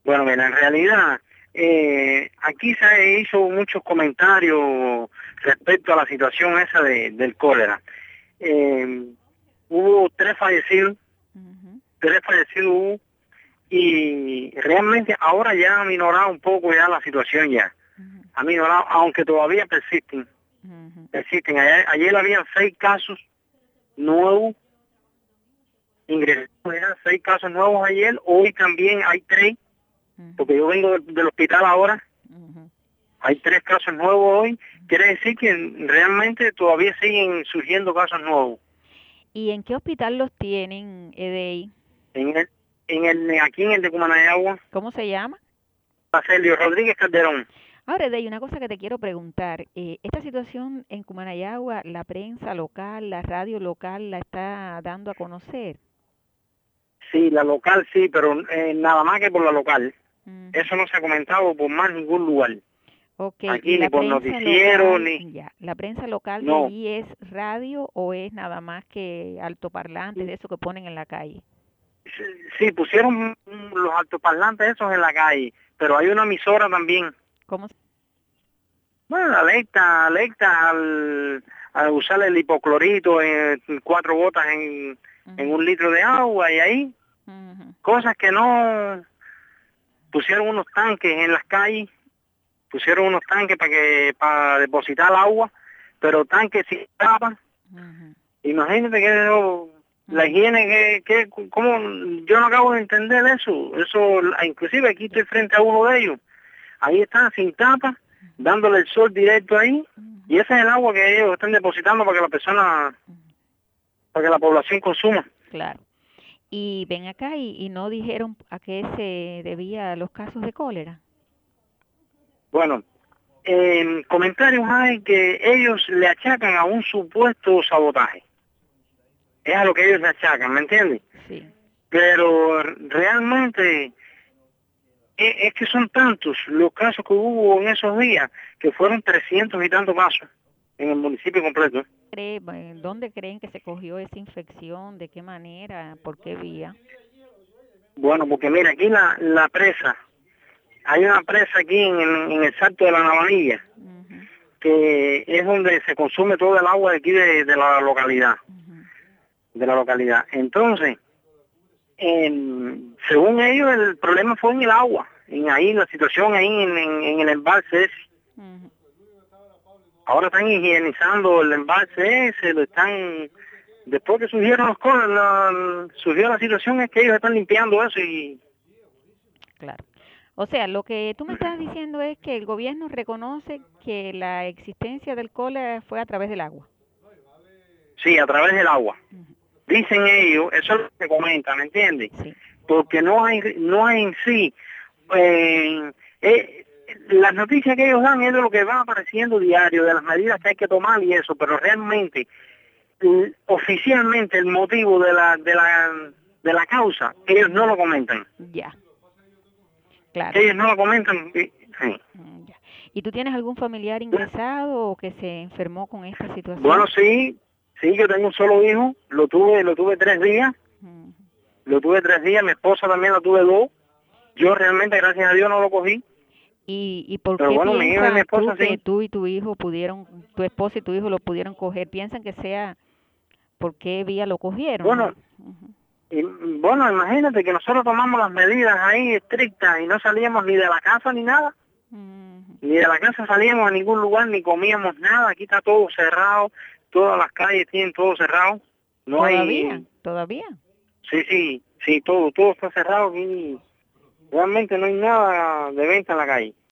Bueno, mira, en realidad aquí se hizo muchos comentarios respecto a la situación esa del cólera. Eh, Hubo Ujú, tres fallecidos hubo, y realmente ahora ya ha minorado un poco ya la situación ya. ujú, Ha minorado, aunque todavía ujú, persisten. Ayer habían 6 casos nuevos ingresados, eran 6 casos nuevos ayer, hoy también hay 3, ujú, porque yo vengo del hospital ahora. ujú. Hay 3 casos nuevos hoy. Quiere decir que realmente todavía siguen surgiendo casos nuevos. ¿Y en qué hospital los tienen, EDI? En el, aquí en el de Cumanayagua, ¿Cómo se llama? Celio Rodríguez Calderón. Ahora, EDI, una cosa que te quiero preguntar. Esta situación en Cumanayagua, la prensa local, la radio local la está dando a conocer. Sí, la local sí, pero nada más que por la local. Ujú. Eso no se ha comentado por más ningún lugar. Ok, ¿y Aquí ni la por prensa noticiero, local, ni... ya, la prensa local de No. allí es radio o es nada más que altoparlantes de eso que ponen en la calle? Sí, sí, pusieron los altoparlantes esos en la calle, pero hay una emisora también. ¿Cómo? Bueno, alerta al usar el hipoclorito en 4 gotas en Ujú, 1 litro de agua, y ahí ujú, cosas que no. Pusieron unos tanques en las calles, pusieron unos tanques para depositar agua, pero tanques sin tapa. ujú, Imagínate que la ujú, higiene cómo, yo no acabo de entender eso, inclusive aquí estoy frente a uno de ellos, ahí está sin tapa, dándole el sol directo ahí, ujú, y ese es el agua que ellos están depositando para que la persona, ujú. para que la población consuma. Claro. Y ven acá y no dijeron a qué se debía los casos de cólera. Bueno, en comentarios hay que ellos le achacan a un supuesto sabotaje, es a lo que ellos le achacan, ¿me entiendes? Sí. Pero realmente es que son tantos los casos que hubo en esos días, que fueron 300 y tantos casos en el municipio completo. ¿Dónde creen que se cogió esa infección? ¿De qué manera? ¿Por qué vía? Bueno, porque mira, aquí la presa, hay una presa aquí en el Salto de la Navanilla, Ujú, que es donde se consume todo el agua de aquí de la localidad, ujú, Entonces, según ellos, el problema fue en el agua, en ahí, la situación ahí en el embalse ese. ujú. Ahora están higienizando el embalse ese, lo están... Después que surgieron surgió la situación, es que ellos están limpiando eso y... Claro. O sea, lo que tú me estás diciendo es que el gobierno reconoce que la existencia del cólera fue a través del agua. Sí, a través del agua. Ujú. Dicen ellos, eso es lo que comentan, ¿me entiendes? Sí, Porque no hay en sí... eh, eh, las noticias que ellos dan es de lo que va apareciendo diario, de las medidas que hay que tomar y eso, pero realmente, oficialmente, el motivo de la causa, ellos no lo comentan. ya, claro. Ellos no lo comentan. Sí. Ya. ¿Y tú tienes algún familiar ingresado o que se enfermó con esta Bueno, situación? sí, yo tengo un solo hijo, lo tuve 3 días, Ujú. mi esposa también lo tuve 2, yo realmente, gracias a Dios, no lo cogí, ¿Y por pero qué bueno, mi hijo y mi piensas tú esposa que sí. tú y tu hijo pudieron, tu esposa y tu hijo lo pudieron coger? ¿Piensan que sea por qué vía lo cogieron? Bueno, ¿No? Ujú. bueno, imagínate que nosotros tomamos las medidas ahí estrictas y no salíamos ni de la casa ni nada, Ujú. ni de la casa salíamos a ningún lugar, ni comíamos nada, aquí está todo cerrado, todas las calles tienen todo cerrado, no Todavía, hay, todavía. sí, todo está cerrado aquí, realmente no hay nada de venta en la calle.